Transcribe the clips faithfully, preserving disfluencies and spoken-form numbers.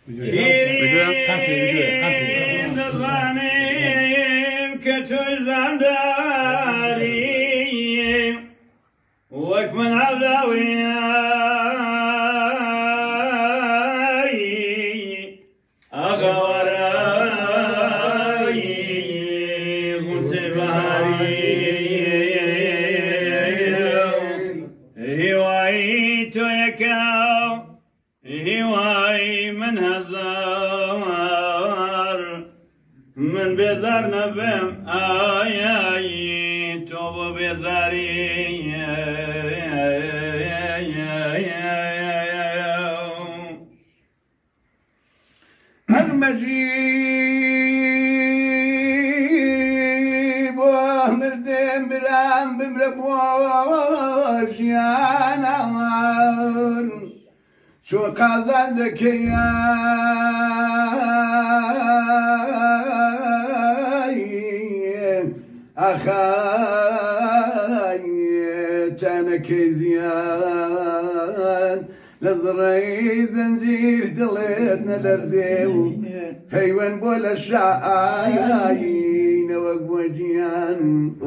شیرین دڵانیم کە تۆی زامداری وەک من هەڵداوی ئاگاوەرایی غونچەی بەهاری هیوایی تۆ یەکەو هیوای من هەزار من بێزار نەبێم ئایایی تۆ بۆ بێزاری هەرمەژی بۆ مردێم برام بمرە بۆ ژیانەوان چۆ قازان دەکەیان ئەخای تەنەکەی زیان لە زڕەی زەنجیر دڵێت نەدەردێ و پەیوەند بۆ لە شایینەوە بۆ گیان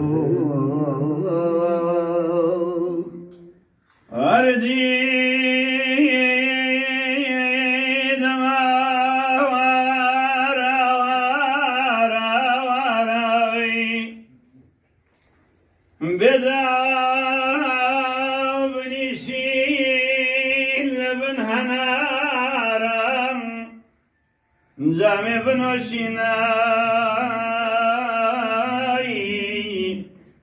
ئەردی بداو بنیشین لبن هنارم جامێ بنۆشینایی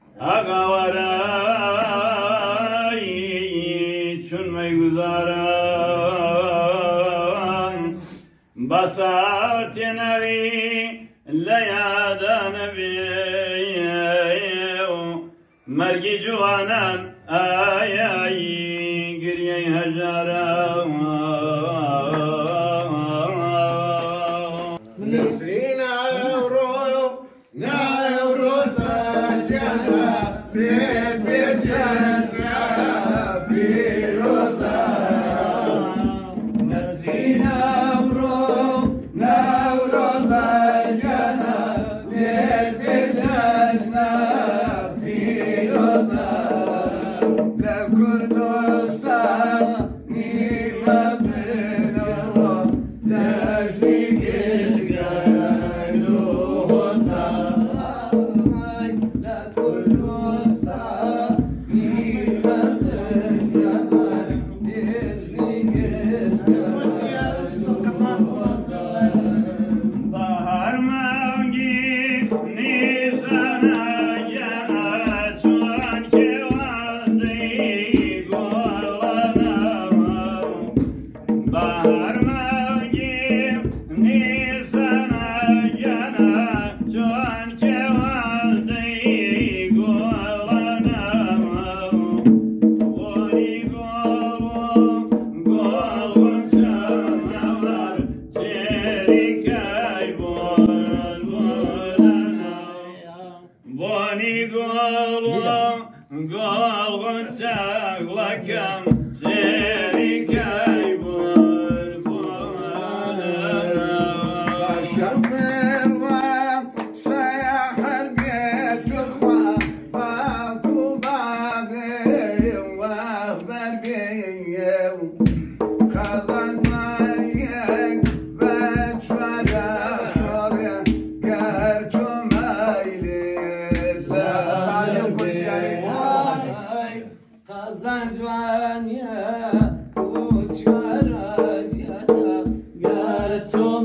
ئاگاوەرایی چون مەیگوزارم بەسا تێنەوی لە یادا نەبێ مەرگی جوانان ئایایی گریەی هەژارم نسرین ئەوڕۆ ناوڕۆ سەرجەنە بێت بێجەنە پیرۆزە نسرین ئەوڕۆ ناوڕۆ سەرجەنە بێت بێجەنە لە کوردستان نیمەزنەوە دەژی گشتگەن و هۆزان لە کوردستان نیمەزنەوە دەژی گشتگەن و هۆزان بەهار مانگی نیسانە to